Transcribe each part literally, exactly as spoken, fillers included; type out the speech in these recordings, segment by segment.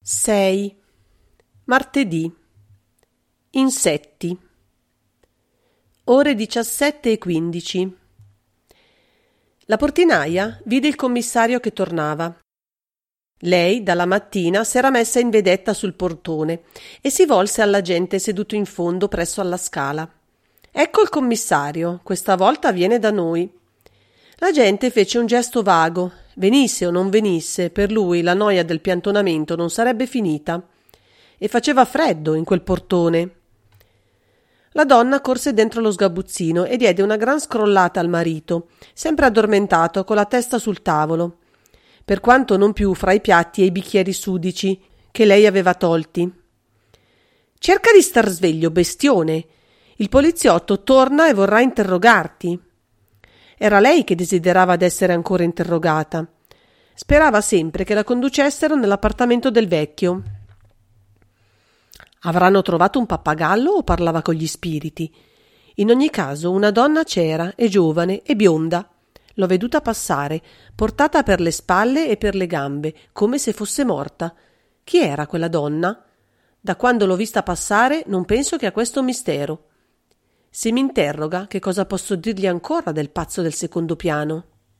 sei. Martedì. Insetti. Ore diciassette e quindici. La portinaia vide il commissario che tornava. Lei, dalla mattina, s'era messa in vedetta sul portone e si volse all'agente seduto in fondo presso alla scala. «Ecco il commissario, questa volta viene da noi». L'agente fece un gesto vago. Venisse o non venisse, per lui la noia del piantonamento non sarebbe finita. E faceva freddo in quel portone. La donna corse dentro lo sgabuzzino e diede una gran scrollata al marito, sempre addormentato, con la testa sul tavolo, per quanto non più fra i piatti e i bicchieri sudici che lei aveva tolti. «Cerca di star sveglio, bestione! Il poliziotto torna e vorrà interrogarti». Era lei che desiderava d'essere ancora interrogata. Sperava sempre che la conducessero nell'appartamento del vecchio. Avranno trovato un pappagallo o parlava con gli spiriti? In ogni caso una donna c'era, e giovane e bionda. L'ho veduta passare, portata per le spalle e per le gambe, come se fosse morta. Chi era quella donna? Da quando l'ho vista passare non penso che a questo mistero. Se mi interroga, che cosa posso dirgli ancora del pazzo del secondo piano?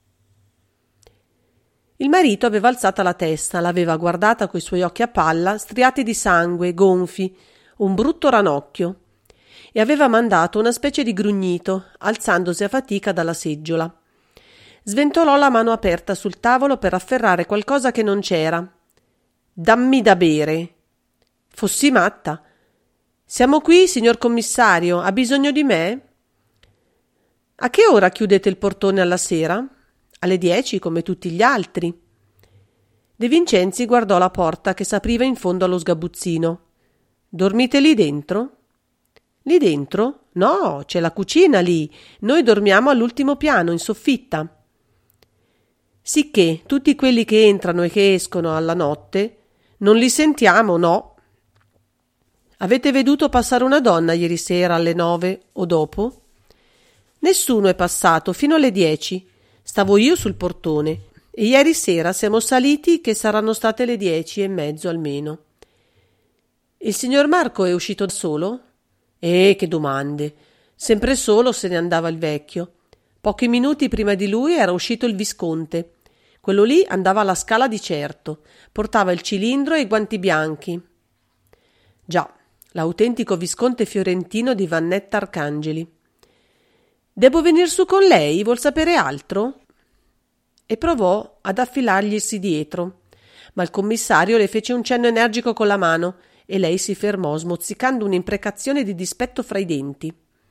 Il marito aveva alzata la testa, l'aveva guardata coi suoi occhi a palla, striati di sangue, gonfi, un brutto ranocchio, e aveva mandato una specie di grugnito, alzandosi a fatica dalla seggiola. Sventolò la mano aperta sul tavolo per afferrare qualcosa che non c'era. «Dammi da bere!» Fossi matta. «Siamo qui, signor commissario, ha bisogno di me?» «A che ora chiudete il portone alla sera?» «Alle dieci, come tutti gli altri». De Vincenzi guardò la porta che s'apriva in fondo allo sgabuzzino. «Dormite lì dentro?» «Lì dentro? No, c'è la cucina lì. Noi dormiamo all'ultimo piano, in soffitta». «Sicché tutti quelli che entrano e che escono alla notte non li sentiamo, no». «Avete veduto passare una donna ieri sera alle nove o dopo?» «Nessuno è passato fino alle dieci. Stavo io sul portone e ieri sera siamo saliti che saranno state le dieci e mezzo almeno». «Il signor Marco è uscito da solo?» «Eh, che domande! Sempre solo se ne andava il vecchio. Pochi minuti prima di lui era uscito il visconte. Quello lì andava alla scala di certo, portava il cilindro e i guanti bianchi». «Già, l'autentico visconte fiorentino di Vannetta Arcangeli». «Devo venir su con lei? Vuol sapere altro?» E provò ad affilarglisi dietro, ma il commissario le fece un cenno energico con la mano e lei si fermò, smozzicando un'imprecazione di dispetto fra i denti.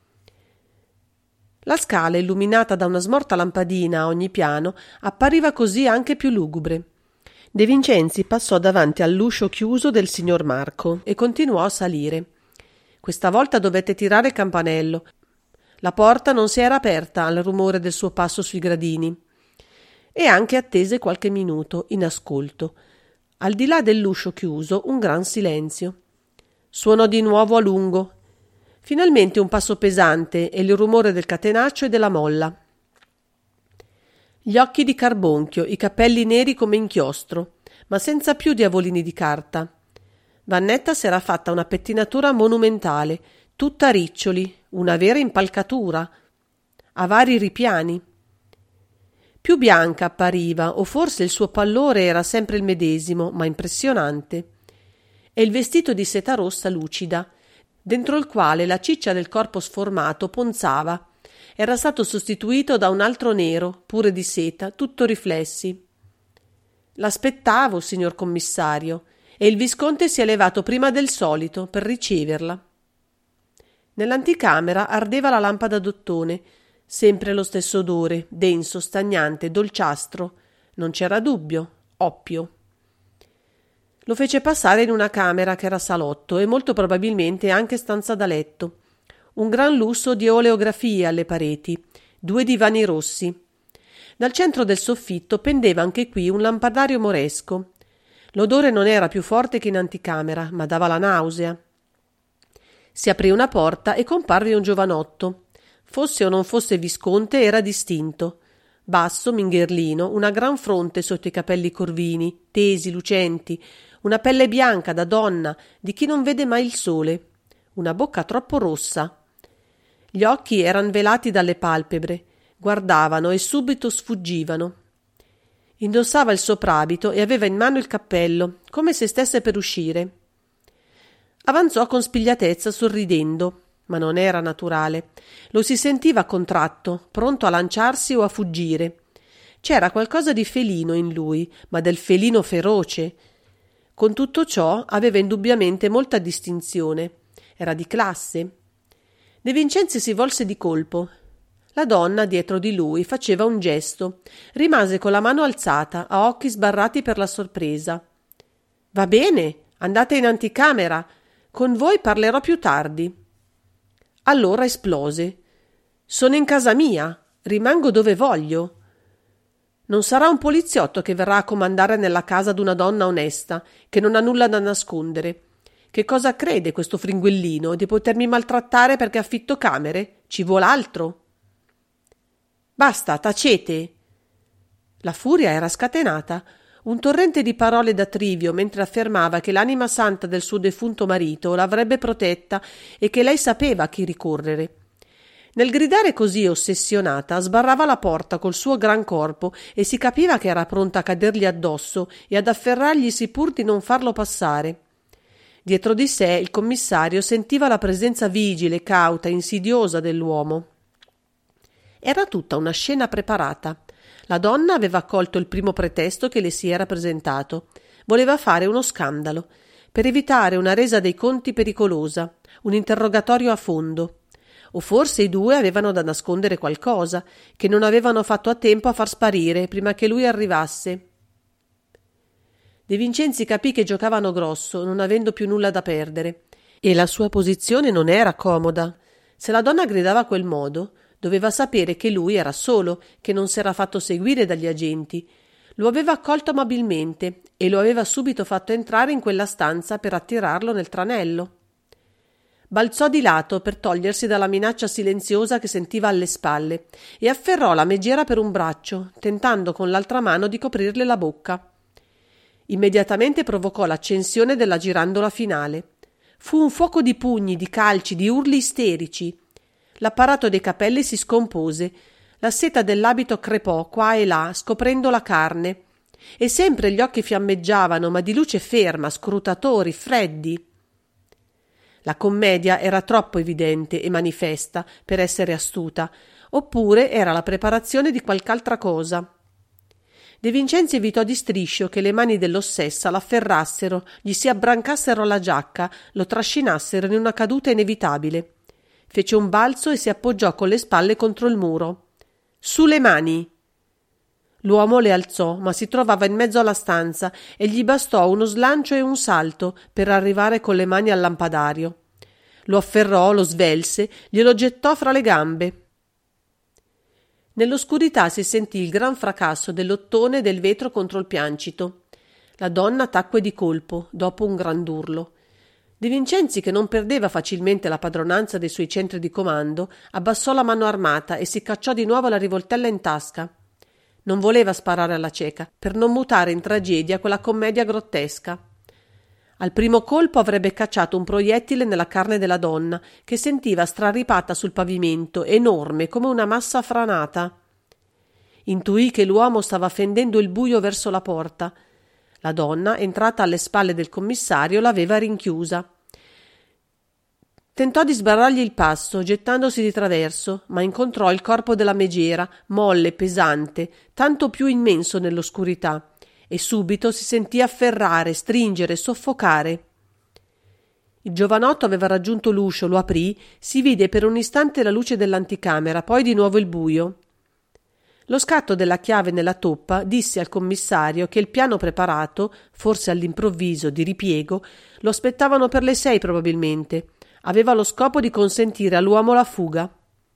La scala, illuminata da una smorta lampadina a ogni piano, appariva così anche più lugubre. De Vincenzi passò davanti all'uscio chiuso del signor Marco e continuò a salire. Questa volta dovette tirare il campanello. La porta non si era aperta al rumore del suo passo sui gradini. E anche attese qualche minuto, in ascolto. Al di là dell'uscio chiuso un gran silenzio. Suonò di nuovo a lungo. Finalmente un passo pesante e il rumore del catenaccio e della molla. Gli occhi di carbonchio, i capelli neri come inchiostro, ma senza più diavolini di carta. Vannetta s'era fatta una pettinatura monumentale, tutta a riccioli, una vera impalcatura, a vari ripiani. Più bianca appariva, o forse il suo pallore era sempre il medesimo, ma impressionante. E il vestito di seta rossa lucida, dentro il quale la ciccia del corpo sformato ponzava, era stato sostituito da un altro nero, pure di seta, tutto riflessi. «L'aspettavo, signor commissario, e il visconte si è levato prima del solito per riceverla». Nell'anticamera ardeva la lampada d'ottone, sempre lo stesso odore, denso, stagnante, dolciastro. Non c'era dubbio, oppio. Lo fece passare in una camera che era salotto e molto probabilmente anche stanza da letto. Un gran lusso di oleografie alle pareti, due divani rossi. Dal centro del soffitto pendeva anche qui un lampadario moresco. L'odore non era più forte che in anticamera, ma dava la nausea. Si aprì una porta e comparve un giovanotto. Fosse o non fosse visconte, era distinto. Basso, mingherlino, una gran fronte sotto i capelli corvini, tesi, lucenti, una pelle bianca da donna, di chi non vede mai il sole, una bocca troppo rossa. Gli occhi eran velati dalle palpebre, guardavano e subito sfuggivano. Indossava il soprabito e aveva in mano il cappello, come se stesse per uscire. Avanzò con spigliatezza, sorridendo, ma non era naturale. Lo si sentiva contratto, pronto a lanciarsi o a fuggire. C'era qualcosa di felino in lui, ma del felino feroce. Con tutto ciò aveva indubbiamente molta distinzione. Era di classe. De Vincenzi si volse di colpo. La donna dietro di lui faceva un gesto. Rimase con la mano alzata, a occhi sbarrati per la sorpresa. Va bene, andate in anticamera. Con voi parlerò più tardi. Allora esplose. Sono in casa mia. Rimango dove voglio. Non sarà un poliziotto che verrà a comandare nella casa d'una donna onesta, che non ha nulla da nascondere. Che cosa crede questo fringuellino di potermi maltrattare perché affitto camere? Ci vuol altro? Basta, tacete! La furia era scatenata. Un torrente di parole d'attrivio mentre affermava che l'anima santa del suo defunto marito l'avrebbe protetta e che lei sapeva a chi ricorrere. Nel gridare così ossessionata sbarrava la porta col suo gran corpo e si capiva che era pronta a cadergli addosso e ad afferrarglisi pur di non farlo passare. Dietro di sé il commissario sentiva la presenza vigile, cauta, insidiosa dell'uomo. Era tutta una scena preparata. La donna aveva colto il primo pretesto che le si era presentato. Voleva fare uno scandalo, per evitare una resa dei conti pericolosa, un interrogatorio a fondo. O forse i due avevano da nascondere qualcosa, che non avevano fatto a tempo a far sparire prima che lui arrivasse. De Vincenzi capì che giocavano grosso, non avendo più nulla da perdere. E la sua posizione non era comoda. Se la donna gridava a quel modo, doveva sapere che lui era solo, che non s'era fatto seguire dagli agenti. Lo aveva accolto amabilmente e lo aveva subito fatto entrare in quella stanza per attirarlo nel tranello. Balzò di lato per togliersi dalla minaccia silenziosa che sentiva alle spalle e afferrò la megera per un braccio, tentando con l'altra mano di coprirle la bocca. Immediatamente provocò l'accensione della girandola finale. Fu un fuoco di pugni, di calci, di urli isterici. L'apparato dei capelli si scompose, la seta dell'abito crepò qua e là, scoprendo la carne, e sempre gli occhi fiammeggiavano, ma di luce ferma, scrutatori, freddi. La commedia era troppo evidente e manifesta per essere astuta, oppure era la preparazione di qualche altra cosa. De Vincenzi evitò di striscio che le mani dell'ossessa l'afferrassero, gli si abbrancassero la giacca, lo trascinassero in una caduta inevitabile. Fece un balzo e si appoggiò con le spalle contro il muro. Su le mani! L'uomo le alzò, ma si trovava in mezzo alla stanza e gli bastò uno slancio e un salto per arrivare con le mani al lampadario. Lo afferrò, lo svelse, glielo gettò fra le gambe. Nell'oscurità si sentì il gran fracasso dell'ottone e del vetro contro il piancito. La donna tacque di colpo, dopo un grand'urlo. De Vincenzi, che non perdeva facilmente la padronanza dei suoi centri di comando, abbassò la mano armata e si cacciò di nuovo la rivoltella in tasca. Non voleva sparare alla cieca, per non mutare in tragedia quella commedia grottesca. Al primo colpo avrebbe cacciato un proiettile nella carne della donna, che sentiva straripata sul pavimento, enorme come una massa franata. Intuì che l'uomo stava fendendo il buio verso la porta. La donna, entrata alle spalle del commissario, l'aveva rinchiusa. Tentò di sbarrargli il passo, gettandosi di traverso, ma incontrò il corpo della megera, molle, pesante, tanto più immenso nell'oscurità, e subito si sentì afferrare, stringere, soffocare. Il giovanotto aveva raggiunto l'uscio, lo aprì, si vide per un istante la luce dell'anticamera, poi di nuovo il buio. Lo scatto della chiave nella toppa disse al commissario che il piano preparato, forse all'improvviso, di ripiego, lo aspettavano per le sei probabilmente. Aveva lo scopo di consentire all'uomo la fuga.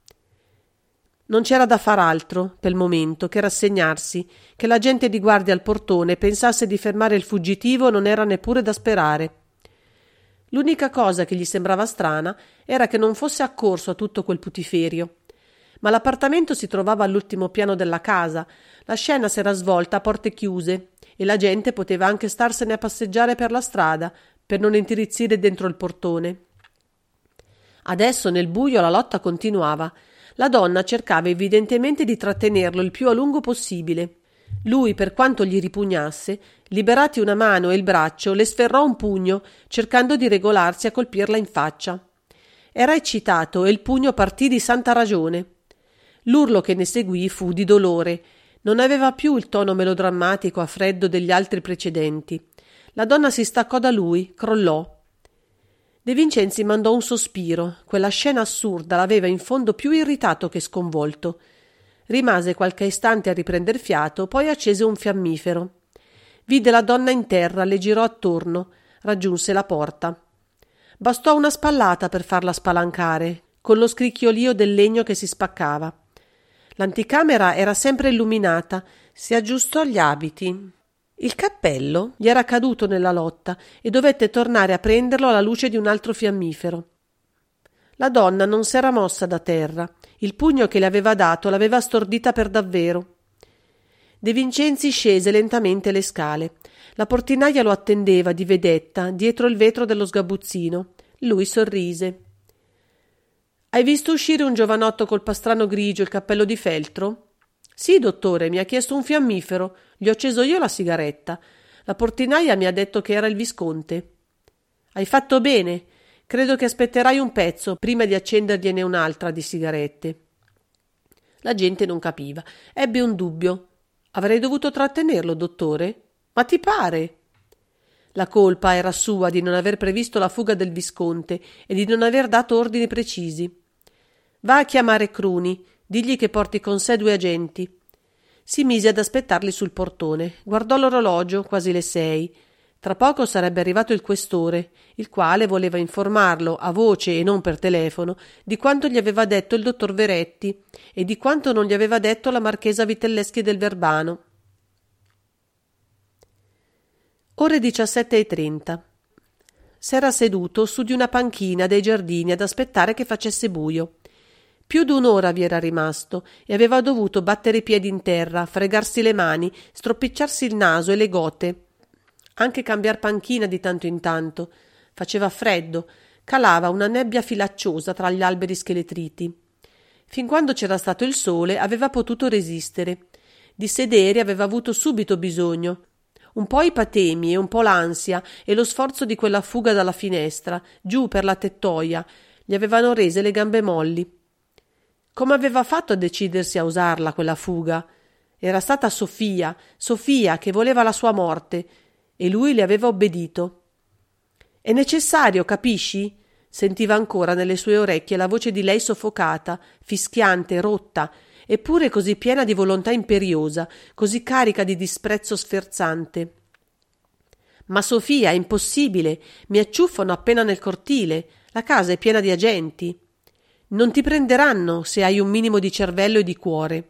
Non c'era da far altro, per il momento, che rassegnarsi. Che la gente di guardia al portone pensasse di fermare il fuggitivo non era neppure da sperare. L'unica cosa che gli sembrava strana era che non fosse accorso a tutto quel putiferio. Ma l'appartamento si trovava all'ultimo piano della casa. La scena s'era svolta a porte chiuse e la gente poteva anche starsene a passeggiare per la strada per non intirizzire dentro il portone. Adesso nel buio la lotta continuava. La donna cercava evidentemente di trattenerlo il più a lungo possibile. Lui, per quanto gli ripugnasse, liberati una mano e il braccio, le sferrò un pugno, cercando di regolarsi a colpirla in faccia. Era eccitato e il pugno partì di santa ragione. L'urlo che ne seguì fu di dolore. Non aveva più il tono melodrammatico a freddo degli altri precedenti. La donna si staccò da lui, crollò. De Vincenzi mandò un sospiro. Quella scena assurda l'aveva in fondo più irritato che sconvolto. Rimase qualche istante a riprender fiato, poi accese un fiammifero. Vide la donna in terra, le girò attorno, raggiunse la porta. Bastò una spallata per farla spalancare, con lo scricchiolio del legno che si spaccava. L'anticamera era sempre illuminata, si aggiustò gli abiti. Il cappello gli era caduto nella lotta e dovette tornare a prenderlo alla luce di un altro fiammifero. La donna non s'era mossa da terra. Il pugno che le aveva dato l'aveva stordita per davvero. De Vincenzi scese lentamente le scale. La portinaia lo attendeva di vedetta dietro il vetro dello sgabuzzino. Lui sorrise. «Hai visto uscire un giovanotto col pastrano grigio e il cappello di feltro?» «Sì, dottore, mi ha chiesto un fiammifero. Gli ho acceso io la sigaretta. La portinaia mi ha detto che era il visconte». «Hai fatto bene. Credo che aspetterai un pezzo prima di accendergliene un'altra di sigarette». La gente non capiva. Ebbe un dubbio. «Avrei dovuto trattenerlo, dottore?» «Ma ti pare?» La colpa era sua di non aver previsto la fuga del visconte e di non aver dato ordini precisi. «Va a chiamare Cruni, digli che porti con sé due agenti». Si mise ad aspettarli sul portone. Guardò l'orologio, quasi le sei. Tra poco sarebbe arrivato il questore, il quale voleva informarlo, a voce e non per telefono, di quanto gli aveva detto il dottor Veretti e di quanto non gli aveva detto la marchesa Vitelleschi del Verbano. Ore diciassette e trenta. S'era seduto su di una panchina dei giardini ad aspettare che facesse buio. Più d'un'ora vi era rimasto e aveva dovuto battere i piedi in terra, fregarsi le mani, stropicciarsi il naso e le gote. Anche cambiar panchina di tanto in tanto. Faceva freddo, calava una nebbia filacciosa tra gli alberi scheletriti. Fin quando c'era stato il sole aveva potuto resistere. Di sedere aveva avuto subito bisogno. Un po' i patemi e un po' l'ansia e lo sforzo di quella fuga dalla finestra, giù per la tettoia, gli avevano rese le gambe molli. Come aveva fatto a decidersi a usarla quella fuga? Era stata Sofia, Sofia che voleva la sua morte, e lui le aveva obbedito. «È necessario, capisci?» Sentiva ancora nelle sue orecchie la voce di lei soffocata, fischiante, rotta, eppure così piena di volontà imperiosa, così carica di disprezzo sferzante. «Ma Sofia, è impossibile, mi acciuffano appena nel cortile, la casa è piena di agenti. Non ti prenderanno se hai un minimo di cervello e di cuore».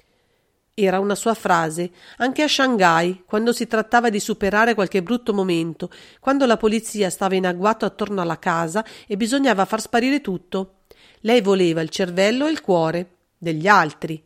Era una sua frase, anche a Shanghai, quando si trattava di superare qualche brutto momento, quando la polizia stava in agguato attorno alla casa e bisognava far sparire tutto. Lei voleva il cervello e il cuore degli altri.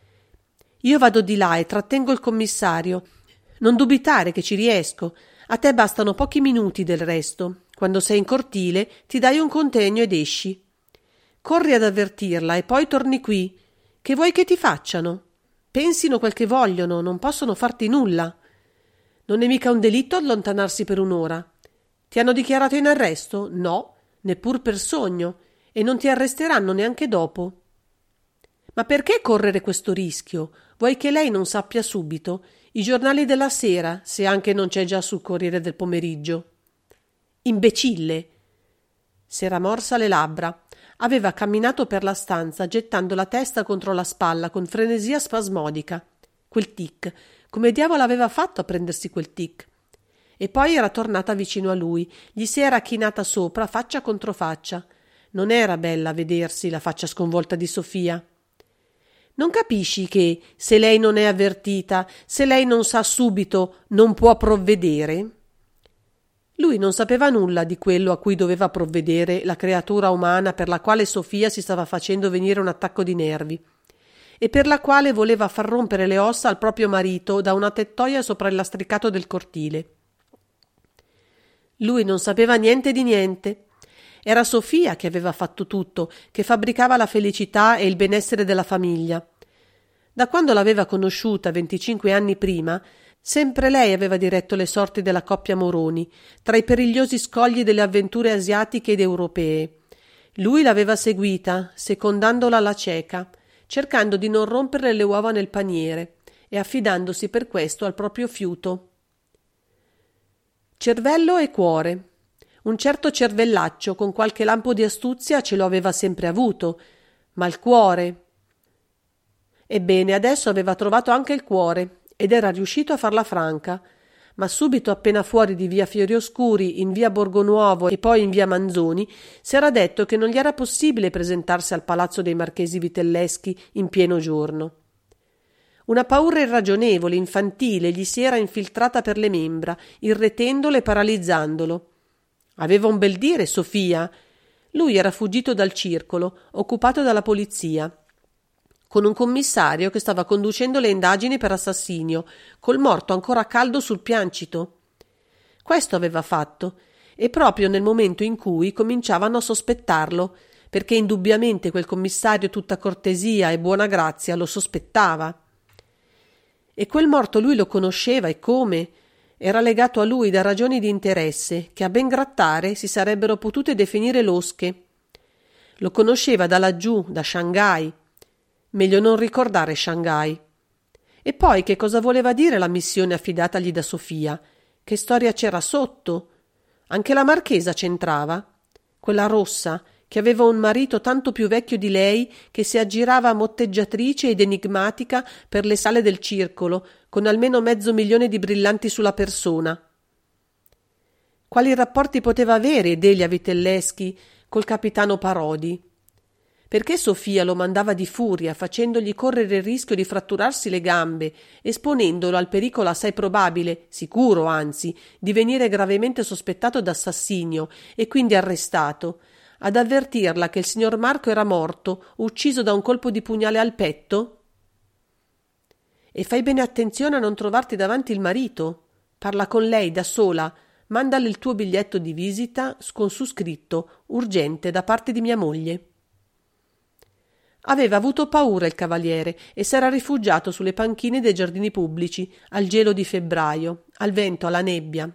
«Io vado di là e trattengo il commissario. Non dubitare che ci riesco. A te bastano pochi minuti del resto. Quando sei in cortile ti dai un contegno ed esci. Corri ad avvertirla e poi torni qui. Che vuoi che ti facciano? Pensino quel che vogliono, non possono farti nulla. Non è mica un delitto allontanarsi per un'ora. Ti hanno dichiarato in arresto? No, neppur per sogno, e non ti arresteranno neanche dopo. Ma perché correre questo rischio? Vuoi che lei non sappia subito? I giornali della sera, se anche non c'è già sul Corriere del Pomeriggio». «Imbecille!» S'era morsa le labbra. Aveva camminato per la stanza, gettando la testa contro la spalla con frenesia spasmodica. Quel tic. Come diavolo aveva fatto a prendersi quel tic? E poi era tornata vicino a lui. Gli si era chinata sopra, faccia contro faccia. Non era bella a vedersi la faccia sconvolta di Sofia. «Non capisci che, se lei non è avvertita, se lei non sa subito, non può provvedere?» Lui non sapeva nulla di quello a cui doveva provvedere la creatura umana per la quale Sofia si stava facendo venire un attacco di nervi. e per la quale voleva far rompere le ossa al proprio marito da una tettoia sopra il lastricato del cortile. Lui non sapeva niente di niente. Era Sofia che aveva fatto tutto, che fabbricava la felicità e il benessere della famiglia. Da quando l'aveva conosciuta venticinque anni prima, sempre lei aveva diretto le sorti della coppia Moroni, tra i perigliosi scogli delle avventure asiatiche ed europee. Lui l'aveva seguita, secondandola alla cieca, cercando di non romperle le uova nel paniere e affidandosi per questo al proprio fiuto. Cervello e cuore. Un certo cervellaccio con qualche lampo di astuzia ce lo aveva sempre avuto, ma il cuore... Ebbene, adesso aveva trovato anche il cuore ed era riuscito a farla franca, ma subito appena fuori di via Fiorioscuri, in via Borgonuovo e poi in via Manzoni, si era detto che non gli era possibile presentarsi al palazzo dei marchesi Vitelleschi in pieno giorno. Una paura irragionevole, infantile, gli si era infiltrata per le membra, irretendolo e paralizzandolo. Aveva un bel dire, Sofia. Lui era fuggito dal circolo, occupato dalla polizia, con un commissario che stava conducendo le indagini per assassinio, col morto ancora caldo sul piancito. Questo aveva fatto, e proprio nel momento in cui cominciavano a sospettarlo, perché indubbiamente quel commissario tutta cortesia e buona grazia lo sospettava. E quel morto lui lo conosceva, e come? Era legato a lui da ragioni di interesse che a ben grattare si sarebbero potute definire losche. Lo conosceva da laggiù, da Shanghai. Meglio non ricordare Shanghai. E poi che cosa voleva dire la missione affidatagli da Sofia? Che storia c'era sotto? Anche la marchesa c'entrava? Quella rossa, che aveva un marito tanto più vecchio di lei, che si aggirava motteggiatrice ed enigmatica per le sale del circolo, con almeno mezzo milione di brillanti sulla persona. Quali rapporti poteva avere Delia Vitelleschi col capitano Parodi? Perché Sofia lo mandava di furia, facendogli correre il rischio di fratturarsi le gambe, esponendolo al pericolo assai probabile, sicuro anzi, di venire gravemente sospettato d'assassinio e quindi arrestato, ad avvertirla che il signor Marco era morto, ucciso da un colpo di pugnale al petto? E fai bene attenzione a non trovarti davanti il marito. Parla con lei da sola, mandale il tuo biglietto di visita con su scritto urgente da parte di mia moglie. Aveva avuto paura il cavaliere e s'era rifugiato sulle panchine dei giardini pubblici, al gelo di febbraio, al vento, alla nebbia.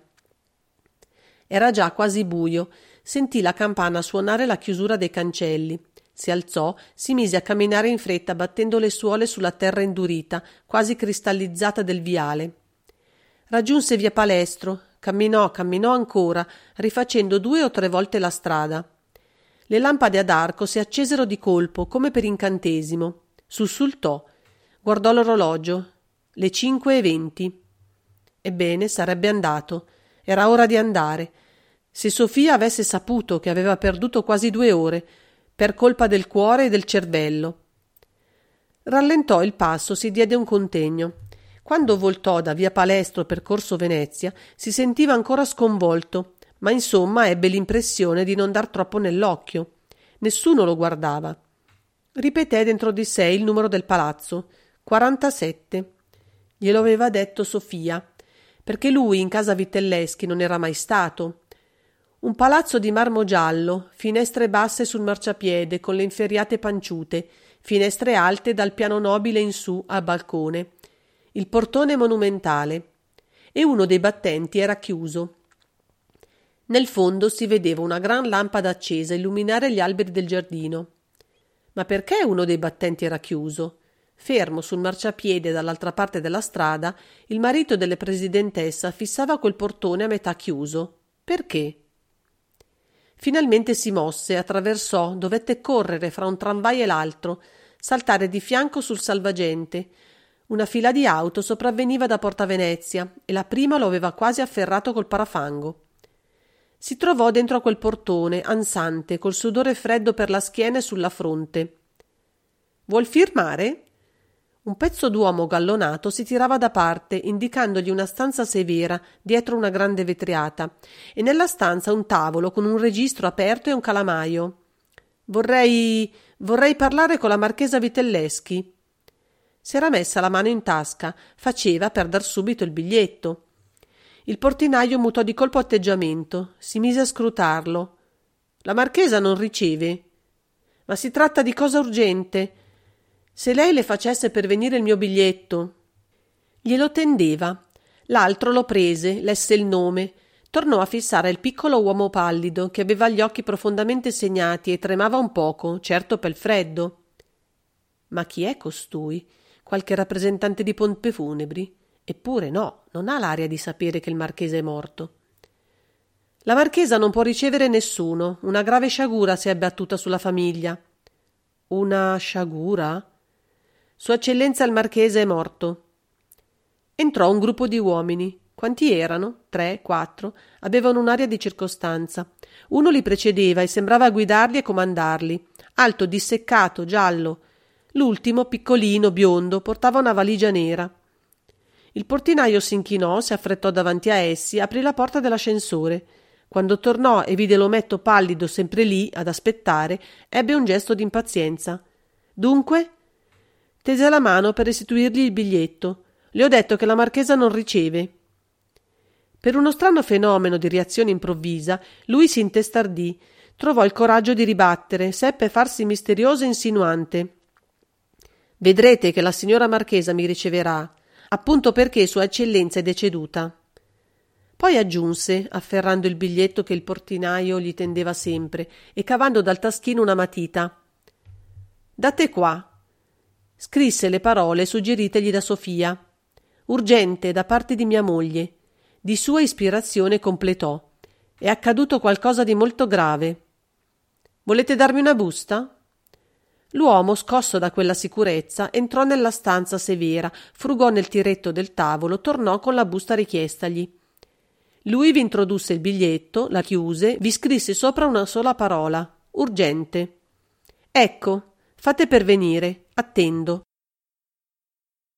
Era già quasi buio, sentì la campana suonare la chiusura dei cancelli. Si alzò, si mise a camminare in fretta, battendo le suole sulla terra indurita, quasi cristallizzata del viale. Raggiunse via Palestro, camminò, camminò ancora, rifacendo due o tre volte la strada. Le lampade ad arco si accesero di colpo, come per incantesimo. Sussultò. Guardò l'orologio. Le cinque e venti. Ebbene, sarebbe andato. Era ora di andare. Se Sofia avesse saputo che aveva perduto quasi due ore, per colpa del cuore e del cervello. Rallentò il passo, si diede un contegno. Quando voltò da via Palestro per Corso Venezia, si sentiva ancora sconvolto, ma insomma ebbe l'impressione di non dar troppo nell'occhio. Nessuno lo guardava. Ripeté dentro di sé il numero del palazzo, quarantasette. Glielo aveva detto Sofia, perché lui in casa Vitelleschi non era mai stato. Un palazzo di marmo giallo, finestre basse sul marciapiede con le inferriate panciute, finestre alte dal piano nobile in su al balcone, il portone monumentale, e uno dei battenti era chiuso. Nel fondo si vedeva una gran lampada accesa illuminare gli alberi del giardino. Ma perché uno dei battenti era chiuso? Fermo sul marciapiede dall'altra parte della strada, il marito della presidentessa fissava quel portone a metà chiuso. Perché? Finalmente si mosse, attraversò, dovette correre fra un tramvai e l'altro, saltare di fianco sul salvagente. Una fila di auto sopravveniva da Porta Venezia e la prima lo aveva quasi afferrato col parafango. Si trovò dentro a quel portone, ansante, col sudore freddo per la schiena e sulla fronte. «Vuol firmare?» Un pezzo d'uomo gallonato si tirava da parte, indicandogli una stanza severa, dietro una grande vetriata, e nella stanza un tavolo con un registro aperto e un calamaio. «Vorrei... vorrei parlare con la marchesa Vitelleschi». S'era messa la mano in tasca, faceva per dar subito il biglietto. Il portinaio mutò di colpo atteggiamento, si mise a scrutarlo. La marchesa non riceve? Ma si tratta di cosa urgente. Se lei le facesse pervenire il mio biglietto. Glielo tendeva. L'altro lo prese, lesse il nome, tornò a fissare il piccolo uomo pallido che aveva gli occhi profondamente segnati e tremava un poco, certo pel freddo. Ma chi è costui? Qualche rappresentante di pompe funebri? Eppure no, non ha l'aria di sapere che il marchese è morto. La marchesa non può ricevere nessuno, una grave sciagura si è abbattuta sulla famiglia. Una sciagura? Sua eccellenza il marchese è morto. Entrò un gruppo di uomini. Quanti erano? Tre, quattro. Avevano un'aria di circostanza. Uno li precedeva e sembrava guidarli e comandarli. Alto, disseccato, giallo. L'ultimo, piccolino, biondo, portava una valigia nera. Il portinaio s'inchinò, si affrettò davanti a essi, aprì la porta dell'ascensore. Quando tornò e vide l'ometto pallido sempre lì, ad aspettare, ebbe un gesto d'impazienza. Dunque? Tese la mano per restituirgli il biglietto. Le ho detto che la marchesa non riceve. Per uno strano fenomeno di reazione improvvisa, lui si intestardì, trovò il coraggio di ribattere, seppe farsi misterioso e insinuante. Vedrete che la signora marchesa mi riceverà, appunto perché sua eccellenza è deceduta. Poi aggiunse, afferrando il biglietto che il portinaio gli tendeva sempre e cavando dal taschino una matita. Date qua. Scrisse le parole suggeritegli da Sofia. Urgente, da parte di mia moglie. Di sua ispirazione completò. È accaduto qualcosa di molto grave. Volete darmi una busta? L'uomo, scosso da quella sicurezza, entrò nella stanza severa, frugò nel tiretto del tavolo, tornò con la busta richiestagli. Lui vi introdusse il biglietto, la chiuse, vi scrisse sopra una sola parola: urgente. Ecco, fate pervenire, attendo.